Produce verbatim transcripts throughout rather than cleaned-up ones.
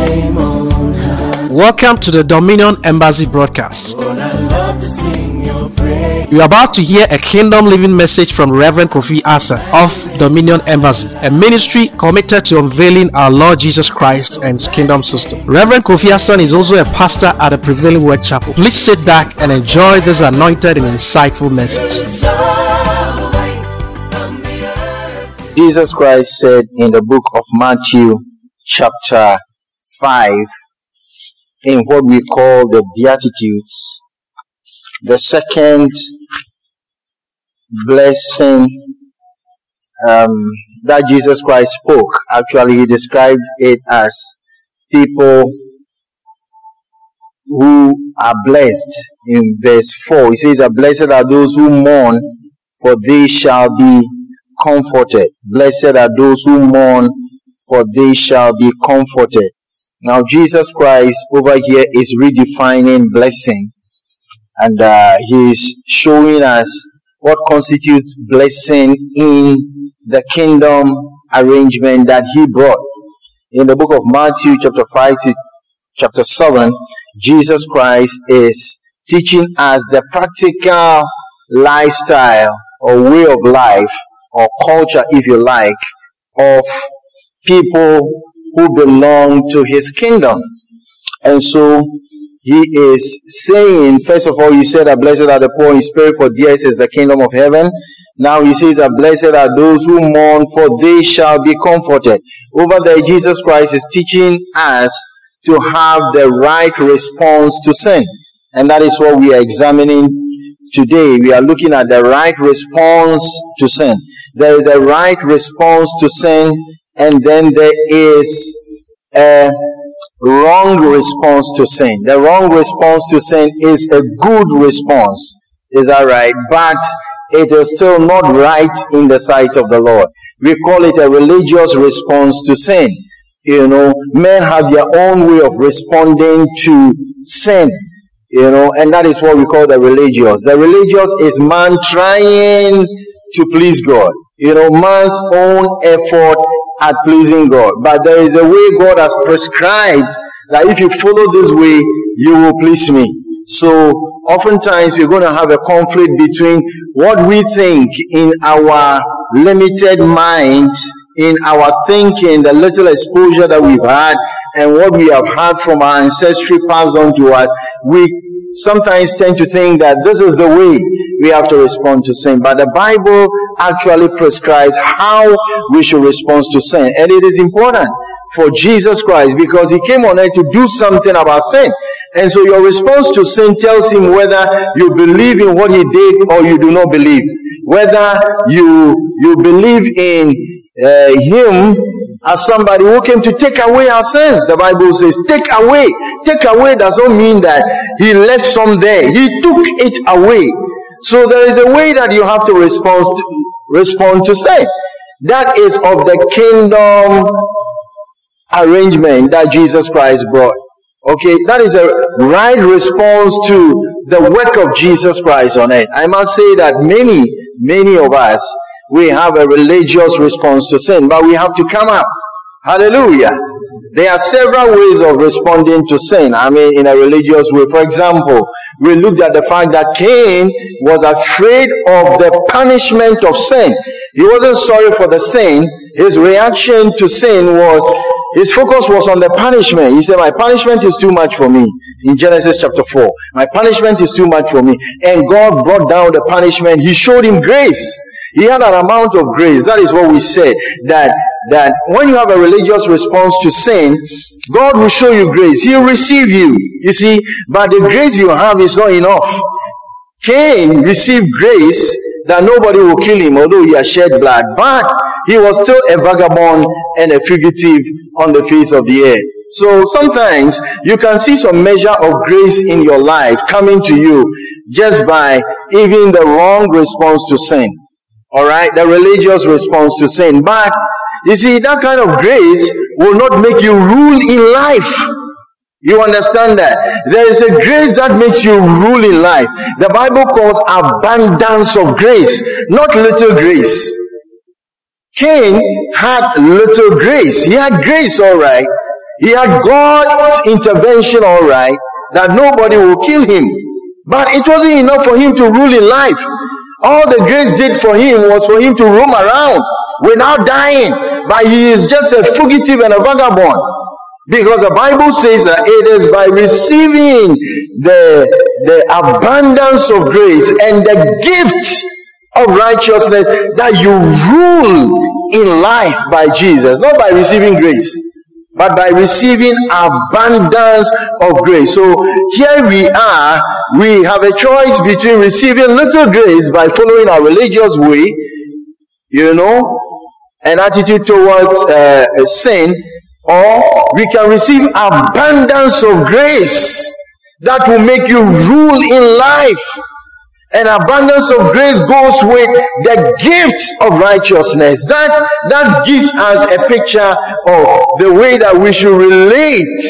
name on high. Welcome to the Dominion Embassy broadcast. Lord, I love to sing your praise. You are about to hear a kingdom living message from Reverend Kofi Asa of Dominion Embassy, a ministry committed to unveiling our Lord Jesus Christ and his kingdom system. Reverend Kofi Asa is also a pastor at the Prevailing Word Chapel. Please sit back and enjoy this anointed and insightful message. Jesus Christ said in the book of Matthew chapter five, in what we call the Beatitudes, the second blessing um, that Jesus Christ spoke, actually he described it as people who are blessed. In verse four, he says, "Blessed are those who mourn, for they shall be comforted. Blessed are those who mourn, for they shall be comforted." Now, Jesus Christ over here is redefining blessing, and uh, he is showing us what constitutes blessing in the kingdom arrangement that he brought. In the book of Matthew, chapter five to chapter seven, Jesus Christ is teaching us the practical lifestyle or way of life, or culture, if you like, of people who belong to his kingdom. And so he is saying, first of all, he said that blessed are the poor in spirit, for theirs is the kingdom of heaven. Now he says that blessed are those who mourn, for they shall be comforted. Over there, Jesus Christ is teaching us to have the right response to sin. And that is what we are examining today. We are looking at the right response to sin. There is a right response to sin, and then there is a wrong response to sin. The wrong response to sin is a good response. Is that right? But it is still not right in the sight of the Lord. We call it a religious response to sin. You know, men have their own way of responding to sin. You know, and that is what we call the religious. The religious is man trying to please God. You know, man's own effort at pleasing God. But there is a way God has prescribed that if you follow this way, you will please me. So, oftentimes we're going to have a conflict between what we think in our limited mind, in our thinking, the little exposure that we've had, and what we have had from our ancestry passed on to us. We sometimes tend to think that this is the way we have to respond to sin. But the Bible actually prescribes how we should respond to sin. And it is important for Jesus Christ because he came on earth to do something about sin. And so your response to sin tells him whether you believe in what he did or you do not believe. Whether you, you believe in uh, him as somebody who came to take away our sins. The Bible says, take away. Take away does not mean that he left some there. He took it away. So there is a way that you have to respond to, respond to sin. That is of the kingdom arrangement that Jesus Christ brought. Okay, that is a right response to the work of Jesus Christ on earth. I must say that many, many of us, we have a religious response to sin, but we have to come up. Hallelujah. There are several ways of responding to sin. I mean, in a religious way. For example, we looked at the fact that Cain was afraid of the punishment of sin. He wasn't sorry for the sin. His reaction to sin was, his focus was on the punishment. He said, my punishment is too much for me. In Genesis chapter four. My punishment is too much for me. And God brought down the punishment. He showed him grace. He had an amount of grace. That is what we said. That, that when you have a religious response to sin, God will show you grace. He'll receive you. You see, but the grace you have is not enough. Cain received grace that nobody will kill him, although he has shed blood. But he was still a vagabond and a fugitive on the face of the earth. So sometimes you can see some measure of grace in your life coming to you just by even the wrong response to sin. Alright, the religious response to sin. But, you see, that kind of grace will not make you rule in life. You understand that? There is a grace that makes you rule in life. The Bible calls abundance of grace, not little grace. Cain had little grace. He had grace, alright. He had God's intervention, all right, that nobody will kill him. But it wasn't enough for him to rule in life. All the grace did for him was for him to roam around without dying. But he is just a fugitive and a vagabond. Because the Bible says that it is by receiving the, the abundance of grace and the gift of righteousness that you rule in life by Jesus. Not by receiving grace, but by receiving abundance of grace. So here we are. We have a choice between receiving little grace by following our religious way, you know, an attitude towards uh, sin, or we can receive abundance of grace that will make you rule in life. And abundance of grace goes with the gift of righteousness. That, that gives us a picture of the way that we should relate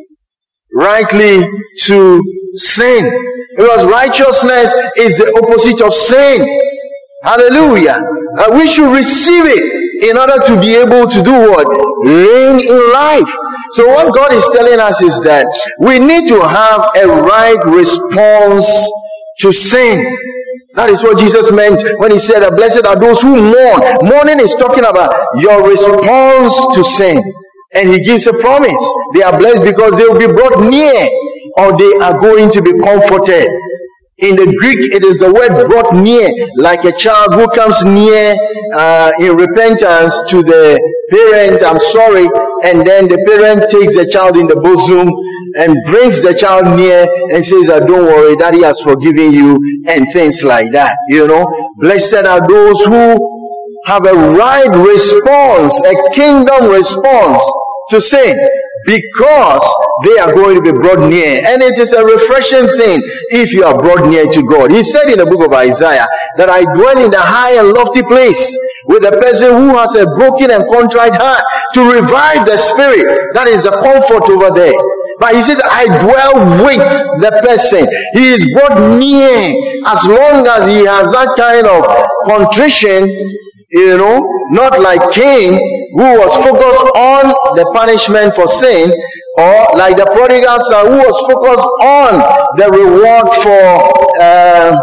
rightly to sin. Because righteousness is the opposite of sin. Hallelujah. And we should receive it in order to be able to do what? Reign in life. So what God is telling us is that we need to have a right response to sin. That is what Jesus meant when he said that blessed are those who mourn. Mourning is talking about your response to sin. And he gives a promise. They are blessed because they will be brought near, or they are going to be comforted. In the Greek, it is the word brought near, like a child who comes near uh, in repentance to the parent, I'm sorry, and then the parent takes the child in the bosom and brings the child near and says, oh, don't worry, Daddy has forgiven you, and things like that. You know, blessed are those who have a right response, a kingdom response to sin, because they are going to be brought near. And it is a refreshing thing if you are brought near to God. He said in the book of Isaiah that I dwell in the high and lofty place with a person who has a broken and contrite heart, to revive the spirit. That is the comfort over there. But he says, I dwell with the person. He is brought near. As long as he has that kind of contrition, you know, not like Cain, who was focused on the punishment for sin, or like the prodigal son, who was focused on the reward for uh,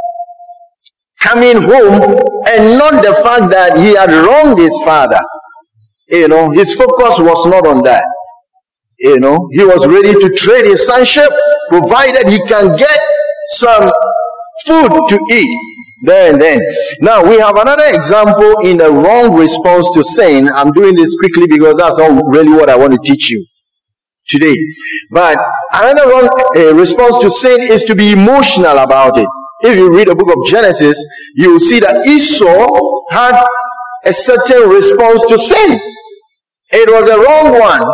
coming home, and not the fact that he had wronged his father. You know, his focus was not on that. You know, he was ready to trade his sonship, provided he can get some food to eat there and then. Now, we have another example in the wrong response to sin. I'm doing this quickly because that's not really what I want to teach you today. But another wrong uh, response to sin is to be emotional about it. If you read the book of Genesis, you will see that Esau had a certain response to sin. It was a wrong one.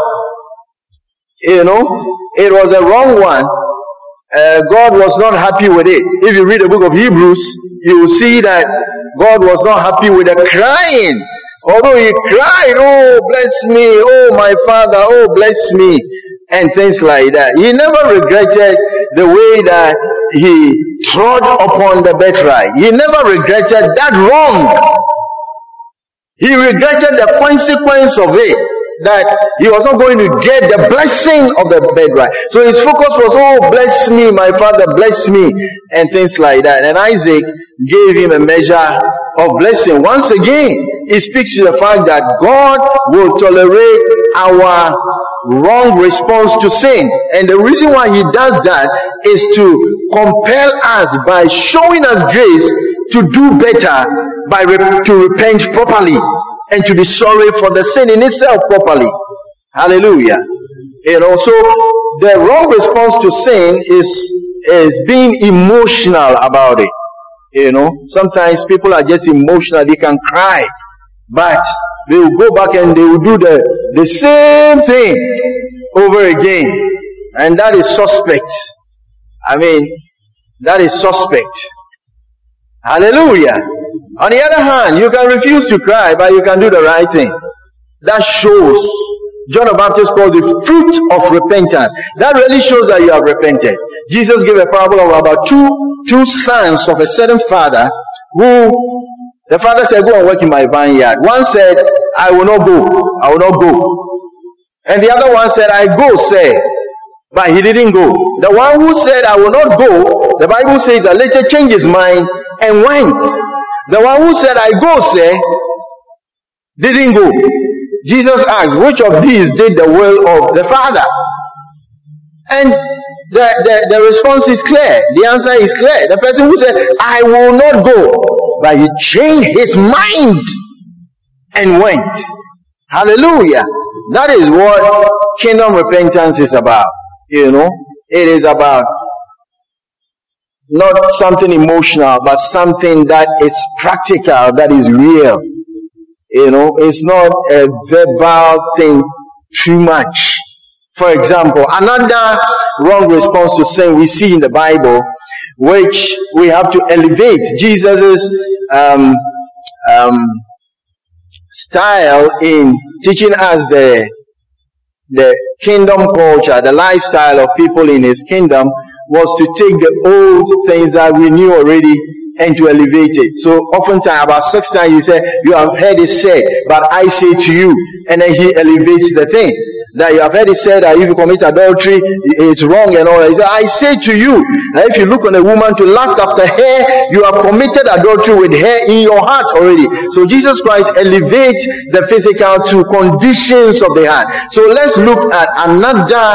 You know, it was a wrong one. Uh, God was not happy with it. If you read the book of Hebrews, you will see that God was not happy with the crying. Although he cried, oh, bless me, oh, my father, oh, bless me, and things like that. He never regretted the way that he trod upon the birthright. He never regretted that wrong. He regretted the consequence of it, that he was not going to get the blessing of the birthright. So his focus was, oh, bless me, my father, bless me, and things like that. And Isaac gave him a measure of blessing. Once again, it speaks to the fact that God will tolerate our wrong response to sin. And the reason why he does that is to compel us, by showing us grace, to do better, by rep- to repent properly, and to be sorry for the sin in itself properly. Hallelujah. You know, so the wrong response to sin is, is being emotional about it. You know, sometimes people are just emotional, they can cry, but they will go back and they will do the, the same thing over again. And that is suspect. I mean, that is suspect. Hallelujah. On the other hand, you can refuse to cry, but you can do the right thing. That shows, John the Baptist called the fruit of repentance. That really shows that you have repented. Jesus gave a parable of about two, two sons of a certain father, who the father said, go and work in my vineyard. One said, I will not go, I will not go. And the other one said, I go, sir. But he didn't go. The one who said, I will not go, the Bible says that later changed his mind and went. The one who said, I go, sir, didn't go. Jesus asked, which of these did the will of the Father? And the, the, the response is clear. The answer is clear. The person who said, I will not go, but he changed his mind and went. Hallelujah. That is what kingdom repentance is about. You know, it is about not something emotional, but something that is practical, that is real. You know, it's not a verbal thing too much. For example, another wrong response to sin we see in the Bible, which we have to elevate Jesus' um, um, style in teaching us the the kingdom culture, the lifestyle of people in his kingdom, was to take the old things that we knew already and to elevate it. So oftentimes, about six times he said, you have heard it said, but I say to you. And then he elevates the thing. That you have heard it said that if you commit adultery, it's wrong and all that. He said, I say to you, that if you look on a woman to lust after her, you have committed adultery with her in your heart already. So Jesus Christ elevates the physical to conditions of the heart. So let's look at another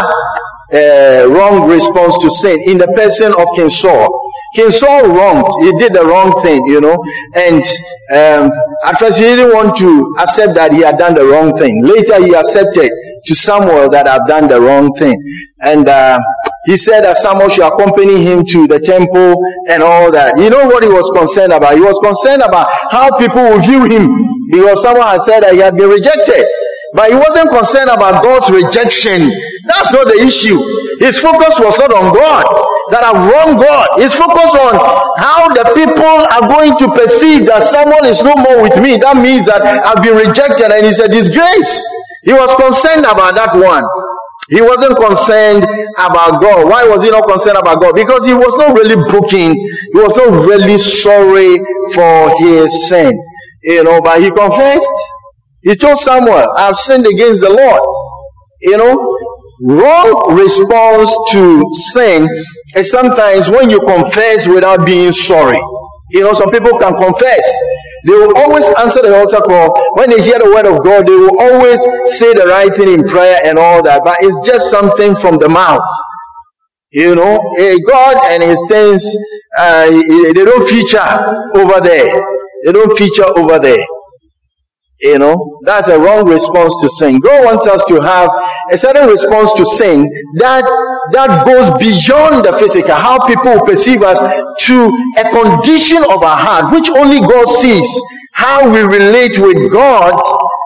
uh, wrong response to sin in the person of King Saul. King Saul wronged. He did the wrong thing, you know. And um, at first he didn't want to accept that he had done the wrong thing. Later he accepted to Samuel that have done the wrong thing. And uh, he said that Samuel should accompany him to the temple and all that. You know what he was concerned about? He was concerned about how people will view him. Because someone had said that he had been rejected. But he wasn't concerned about God's rejection. That's not the issue. His focus was not on God, that I've wronged God. His focus on how the people are going to perceive that someone is no more with me. That means that I've been rejected and it's a disgrace. He was concerned about that one. He wasn't concerned about God. Why was he not concerned about God? Because he was not really broken. He was not really sorry for his sin. You know, but he confessed. He told Samuel, I have sinned against the Lord. You know, wrong response to sin is sometimes when you confess without being sorry. You know, some people can confess. They will always answer the altar call. When they hear the word of God, they will always say the right thing in prayer and all that. But it's just something from the mouth. You know, God and his things, uh, they don't feature over there. They don't feature over there. You know, that's a wrong response to sin. God wants us to have a certain response to sin that that goes beyond the physical, how people perceive us, to a condition of our heart, which only God sees, how we relate with God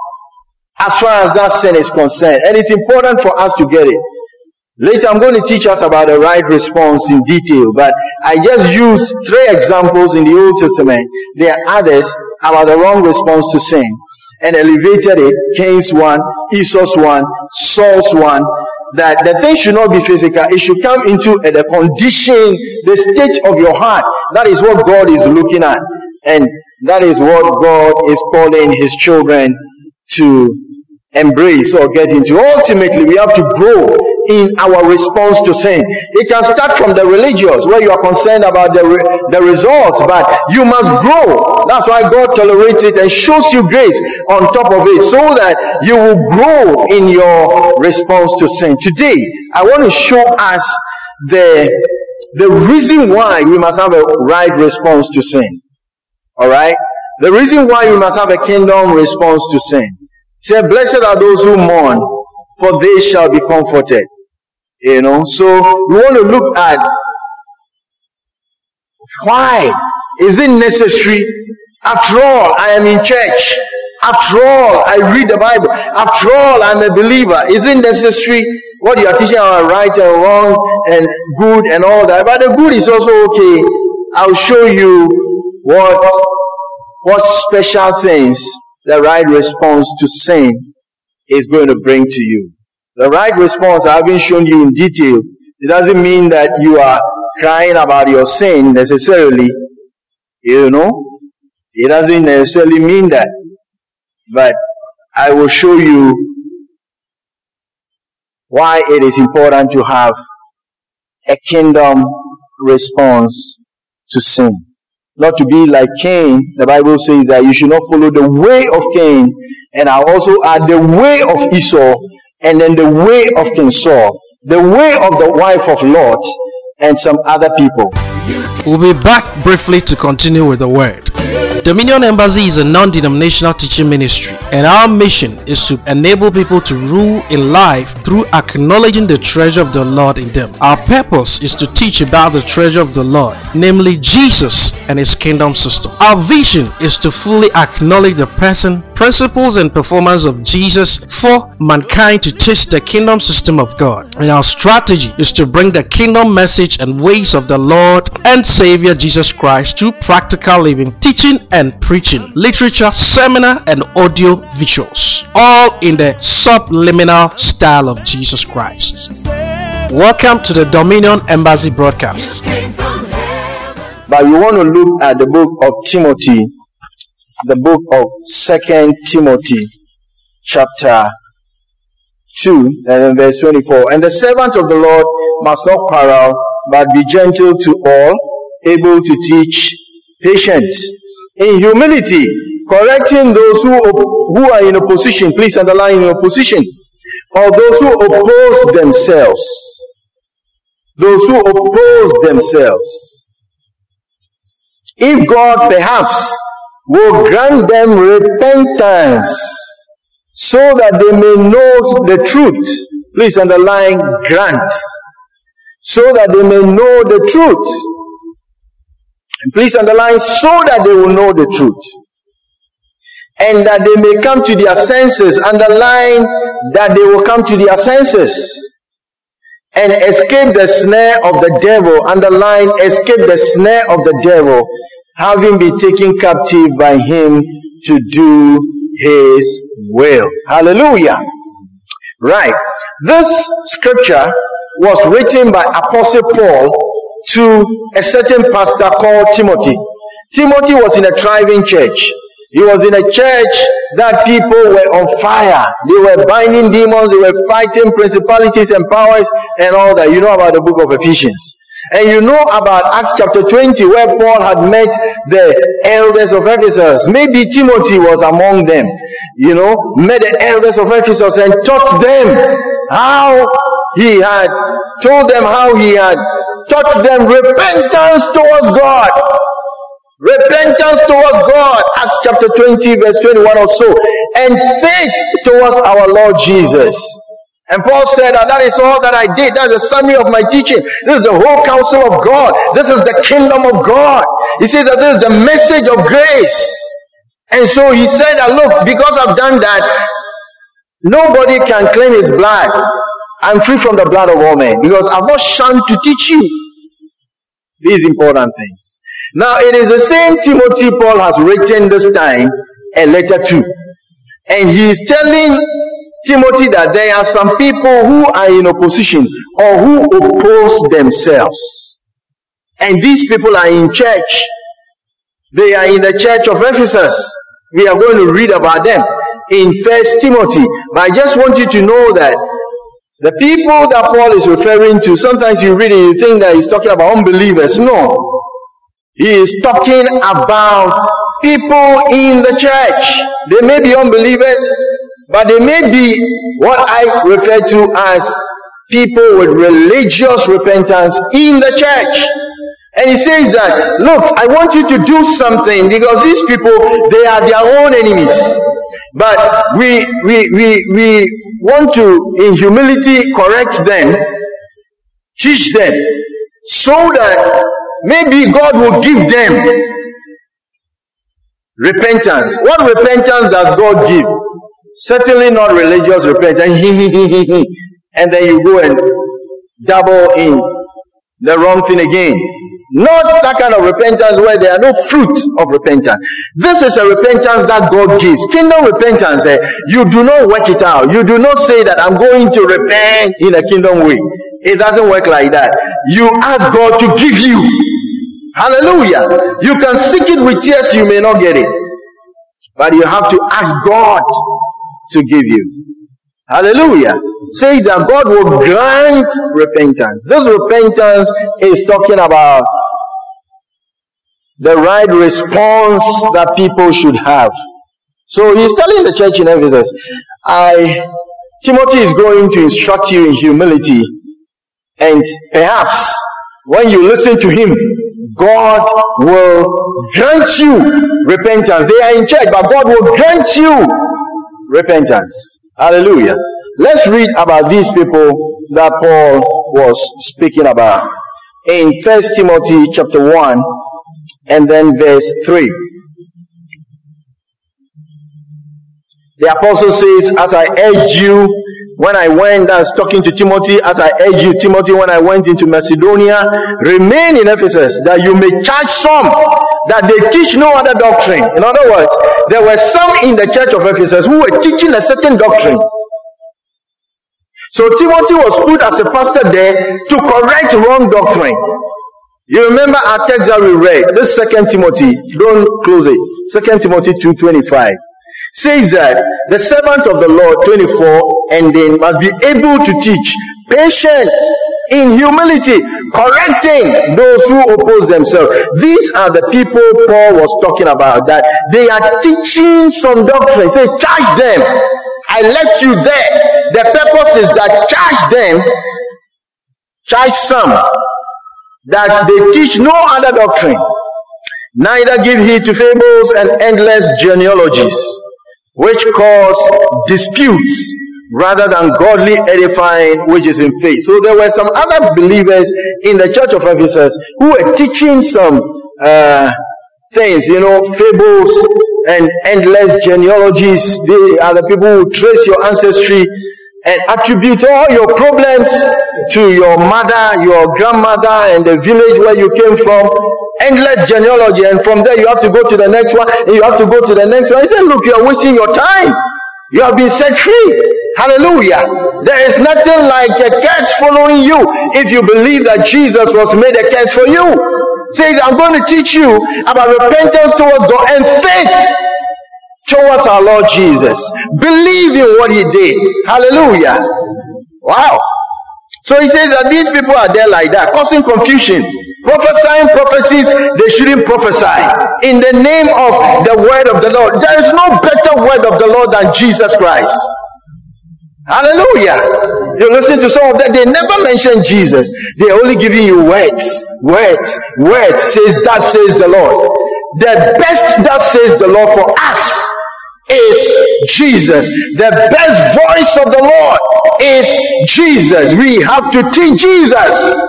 as far as that sin is concerned. And it's important for us to get it. Later, I'm going to teach us about the right response in detail, but I just used three examples in the Old Testament. There are others about the wrong response to sin, and elevated it. Cain's one, Esau's one, Saul's one. That the thing should not be physical. It should come into uh, the condition, the state of your heart. That is what God is looking at. And that is what God is calling his children to embrace or get into. Ultimately, we have to grow in our response to sin. It can start from the religious, where you are concerned about the, re- the results, but you must grow. That's why God tolerates it and shows you grace on top of it, so that you will grow in your response to sin. Today, I want to show us the, the reason why we must have a right response to sin. Alright? The reason why we must have a kingdom response to sin. He said, blessed are those who mourn, for they shall be comforted. You know, so we want to look at why is it necessary? After all, I am in church. After all, I read the Bible. After all, I'm a believer. Is it necessary? What you are teaching are right and wrong and good and all that. But the good is also okay. I'll show you what, what special things the right response to sin is going to bring to you. The right response, I haven't shown you in detail. It doesn't mean that you are crying about your sin necessarily. You know, it doesn't necessarily mean that. But I will show you why it is important to have a kingdom response to sin. Not to be like Cain. The Bible says that you should not follow the way of Cain, and I also add the way of Esau, and then the way of King Saul, the way of the wife of Lot, and some other people. We'll be back briefly to continue with the word. Dominion Embassy is a non-denominational teaching ministry, and our mission is to enable people to rule in life through acknowledging the treasure of the Lord in them. Our purpose is to teach about the treasure of the Lord, namely Jesus and His kingdom system. Our vision is to fully acknowledge the person, principles, and performance of Jesus for mankind to taste the kingdom system of God. And our strategy is to bring the kingdom message and ways of the Lord and Savior Jesus Christ to practical living, teaching and preaching, literature, seminar, and audio visuals, all in the subliminal style of Jesus Christ. Welcome to the Dominion Embassy broadcast. But you want to look at the book of Timothy, the book of Second Timothy, chapter two, and verse twenty-four. And the servant of the Lord must not quarrel, but be gentle to all, able to teach, patient, in humility, correcting those who who are in opposition. Please underline in opposition. Or those who oppose themselves. Those who oppose themselves. If God perhaps will grant them repentance, so that they may know the truth. Please underline grant. So that they may know the truth. And please underline, so that they will know the truth. And that they may come to their senses. Underline that they will come to their senses. And escape the snare of the devil. Underline, escape the snare of the devil, having been taken captive by him to do his will. Hallelujah. Right. This scripture was written by Apostle Paul to a certain pastor called Timothy. Timothy was in a thriving church. He was in a church that people were on fire. They were binding demons. They were fighting principalities and powers and all that. You know about the book of Ephesians. And you know about Acts chapter twenty, where Paul had met the elders of Ephesus. Maybe Timothy was among them. You know, met the elders of Ephesus and taught them how he had told them how he had taught them repentance towards God. Repentance towards God. Acts chapter twenty, verse twenty-one or so. And faith towards our Lord Jesus. And Paul said that that is all that I did. That's a summary of my teaching. This is the whole counsel of God. This is the kingdom of God. He says that this is the message of grace. And so he said that, look, because I've done that, nobody can claim his blood. I'm free from the blood of all men, because I've not shunned to teach you these important things. Now, it is the same Timothy Paul has written this time a letter to. And he is telling Timothy that there are some people who are in opposition or who oppose themselves. And these people are in church. They are in the church of Ephesus. We are going to read about them in First Timothy. But I just want you to know that the people that Paul is referring to, sometimes you read it, you think that he's talking about unbelievers. No. He is talking about people in the church. They may be unbelievers, but they may be what I refer to as people with religious repentance in the church. And he says that, look, I want you to do something, because these people, they are their own enemies. But we, we, we, we want to, in humility, correct them, teach them, so that maybe God will give them repentance. What repentance does God give? Certainly not religious repentance. And then you go and dabble in the wrong thing again. Not that kind of repentance where there are no fruit of repentance. This is a repentance that God gives. Kingdom repentance, eh, you do not work it out. You do not say that I'm going to repent in a kingdom way. It doesn't work like that. You ask God to give you. Hallelujah. You can seek it with tears, you may not get it. But you have to ask God to give you. Hallelujah. Says that God will grant repentance. This repentance is talking about the right response that people should have. So he's telling the church in Ephesus, I, Timothy is going to instruct you in humility, and perhaps when you listen to him, God will grant you repentance. They are in church, but God will grant you repentance. Hallelujah. Let's read about these people that Paul was speaking about in First Timothy chapter one and then verse three. The apostle says, as I urged you when I went, I was talking to Timothy, as I urged you, Timothy, when I went into Macedonia, remain in Ephesus, that you may charge some that they teach no other doctrine. In other words, there were some in the church of Ephesus who were teaching a certain doctrine. So Timothy was put as a pastor there to correct wrong doctrine. You remember our text that we read, this Second Timothy, don't close it, Second Timothy two twenty-five. Says that the servant of the Lord, twenty-four, and then must be able to teach, patient, in humility, correcting those who oppose themselves. These are the people Paul was talking about, that they are teaching some doctrine. He says, charge them. I left you there. The purpose is that charge them, charge some, that they teach no other doctrine, neither give heed to fables and endless genealogies, which cause disputes rather than godly edifying which is in faith. So there were some other believers in the church of Ephesus who were teaching some uh, things, you know, fables and endless genealogies. They are the people who trace your ancestry and attribute all your problems to your mother, your grandmother, and the village where you came from. Endless genealogy, and from there you have to go to the next one, and you have to go to the next one. He said, look, you are wasting your time. You have been set free. Hallelujah. There is nothing like a curse following you if you believe that Jesus was made a curse for you. Says, I'm going to teach you about repentance towards God and faith towards our Lord Jesus. Believe in what he did. Hallelujah. Wow. So he says that these people are there like that, causing confusion. Prophesying prophecies they shouldn't prophesy in the name of the word of the Lord. There is no better word of the Lord than Jesus Christ. Hallelujah. You listen to some of that, they never mention Jesus. They're only giving you words, words, words. Says, that says the Lord. The best that says the Lord for us is Jesus. The best voice of the Lord is Jesus. We have to teach Jesus.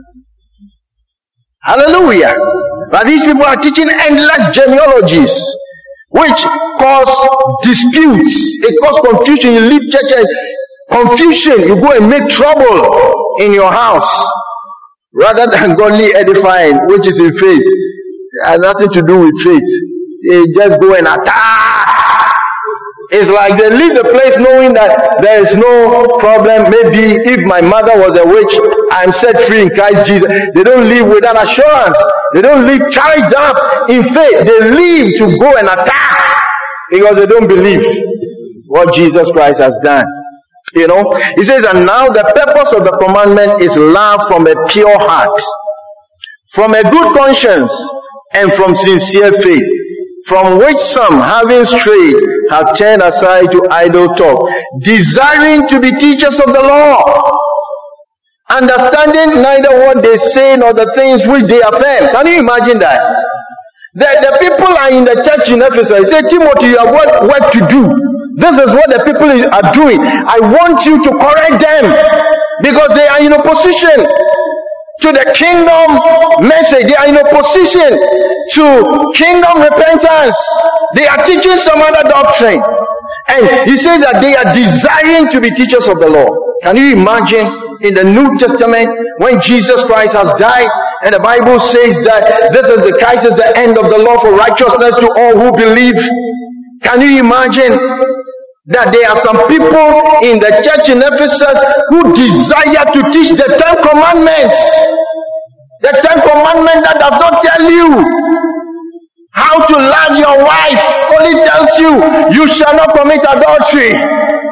Hallelujah. But these people are teaching endless genealogies, which cause disputes. It causes confusion. You leave church and confusion. You go and make trouble in your house rather than godly edifying, which is in faith. It has nothing to do with faith. They just go and attack. It's like they leave the place knowing that there is no problem. Maybe if my mother was a witch, I'm set free in Christ Jesus. They don't leave with that assurance. They don't leave charged up in faith. They leave to go and attack because they don't believe what Jesus Christ has done. You know, he says, and now the purpose of the commandment is love from a pure heart, from a good conscience, and from sincere faith, from which some, having strayed, have turned aside to idle talk, desiring to be teachers of the law, understanding neither what they say nor the things which they affirm. Can you imagine that? The, the people are in the church in Ephesus. He said, Timothy, you have work, work to do. This is what the people are doing. I want you to correct them because they are in opposition to the kingdom message. They are in opposition to kingdom repentance. They are teaching some other doctrine. And he says that they are desiring to be teachers of the law. Can you imagine in the New Testament when Jesus Christ has died and the Bible says that this is the Christ is the end of the law for righteousness to all who believe? Can you imagine that there are some people in the church in Ephesus who desire to teach the Ten Commandments? The Ten Commandments that does not tell you how to love your wife, only tells you you shall not commit adultery. How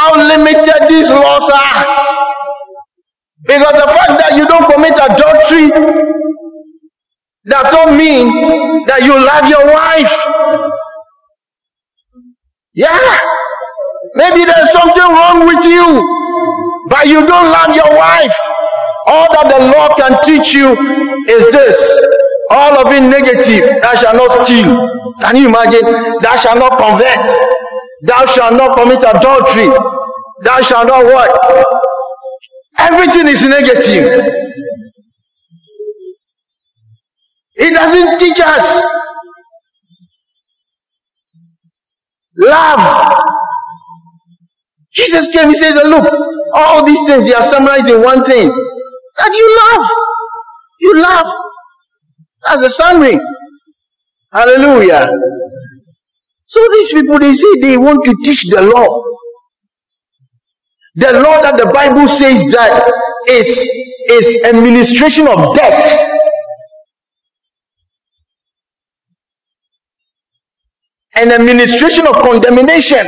how limited these laws are. Because the fact that you don't commit adultery does not mean that you love your wife. Yeah, maybe there's something wrong with you, but you don't love your wife. All that the law can teach you is this. All of it negative. Thou shalt not steal. Can you imagine? Thou shalt not covet. Thou shalt not commit adultery. Thou shalt not what? Everything is negative. It doesn't teach us love. Jesus came, he says, look, all these things, they are summarized in one thing. That you love. You love. That's a summary. Hallelujah. So these people, they say they want to teach the law. The law that the Bible says that is, is a ministration of death. And a ministration of condemnation.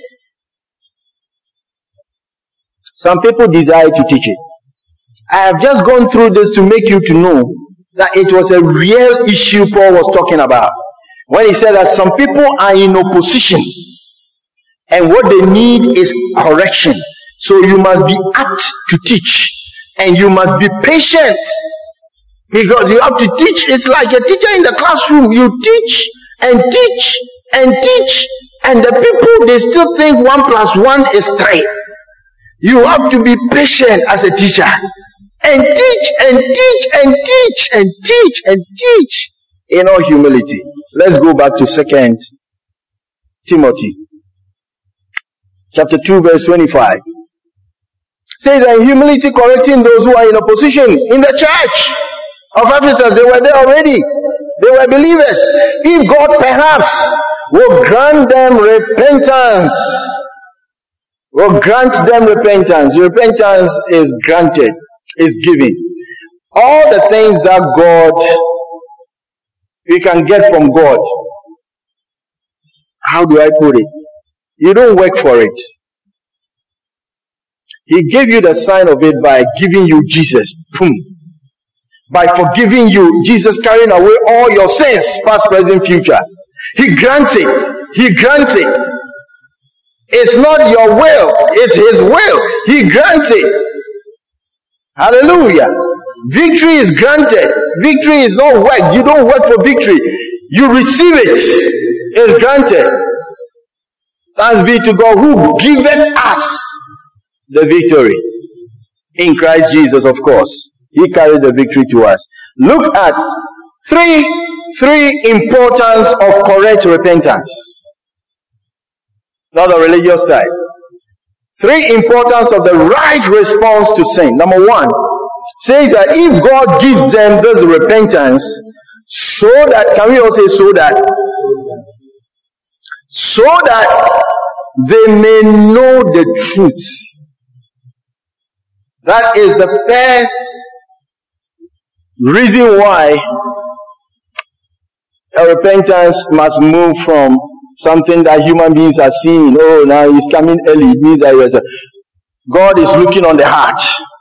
Some people desire to teach it. I have just gone through this to make you to know that it was a real issue Paul was talking about. When he said that some people are in opposition and what they need is correction. So you must be apt to teach and you must be patient because you have to teach. It's like a teacher in the classroom. You teach and teach and teach and the people, they still think one plus one is three. You have to be patient as a teacher. And teach, and teach, and teach, and teach, and teach in all humility. Let's go back to Second Timothy. Chapter two, verse twenty-five. It says, in humility correcting those who are in opposition in the church of Ephesus. They were there already. They were believers. If God perhaps will grant them repentance, will grant them repentance. Repentance is granted. Is giving. All the things that God, we can get from God. How do I put it? You don't work for it. He gave you the sign of it by giving you Jesus. Boom. By forgiving you, Jesus carrying away all your sins, past, present, future. He grants it. He grants it. It's not your will. It's His will. He grants it. Hallelujah. Victory is granted. Victory is not work. You don't work for victory. You receive it. It's granted. Thanks be to God who giveth us the victory. In Christ Jesus, of course. He carries the victory to us. Look at three, three importance of correct repentance. Not the religious type. Three importance of the right response to sin. Number one, says that if God gives them this repentance, so that, can we all say so that? So that they may know the truth. That is the first reason why a repentance must move from something that human beings are seeing. Oh, now he's coming early. It means that God is looking on the heart.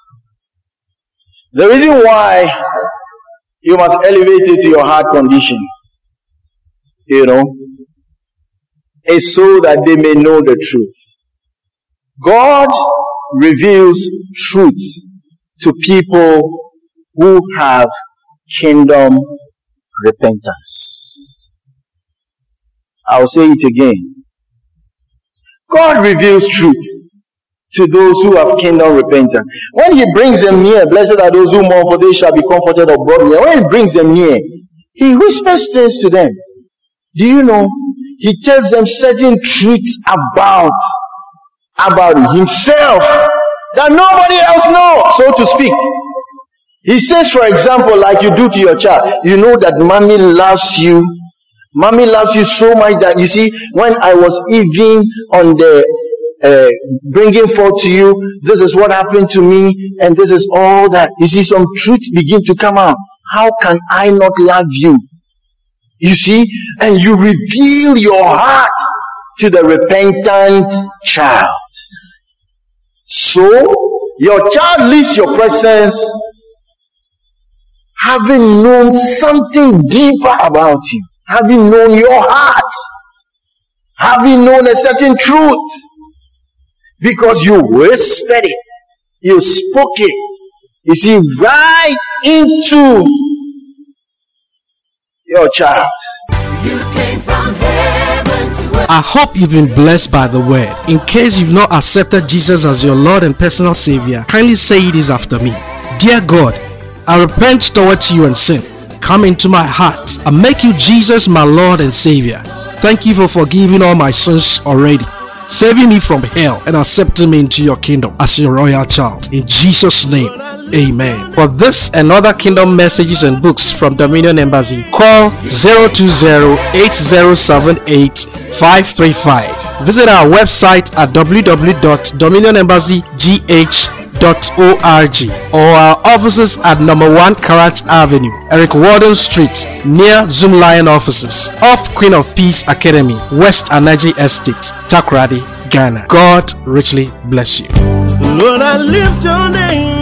The reason why you must elevate it to your heart condition, you know, is so that they may know the truth. God reveals truth to people who have kingdom repentance. I'll say it again. God reveals truth to those who have kingdom repentance. When He brings them near, blessed are those who mourn, for they shall be comforted or brought near. When He brings them near, He whispers things to them. Do you know? He tells them certain truths about, about Himself that nobody else knows, so to speak. He says, for example, like you do to your child, you know that mommy loves you. Mommy loves you so much that, you see, when I was even on the uh, bringing forth to you, this is what happened to me, and this is all that. You see, some truths begin to come out. How can I not love you? You see, and you reveal your heart to the repentant child. So, your child leaves your presence having known something deeper about you, having known your heart, having known a certain truth, because you whispered it, you spoke it, you see, right into your child. You came from heaven to earth. I hope you've been blessed by the word. In case you've not accepted Jesus as your Lord and personal Savior, kindly say this after me. Dear God, I repent towards you and sin. Come into my heart and make you Jesus my Lord and Savior. Thank you for forgiving all my sins already, saving me from hell and accepting me into your kingdom as your royal child. In Jesus' name, amen. For this and other kingdom messages and books from Dominion Embassy, call zero two zero, eight zero seven eight, five three five. Visit our website at w w w dot dominion embassy g h dot org or our offices at number one Karat Avenue, Eric Warden Street, near Zoom Lion offices, off Queen of Peace Academy, West Anaji Estate, Takoradi, Ghana. God richly bless you. Lord, I lift your name.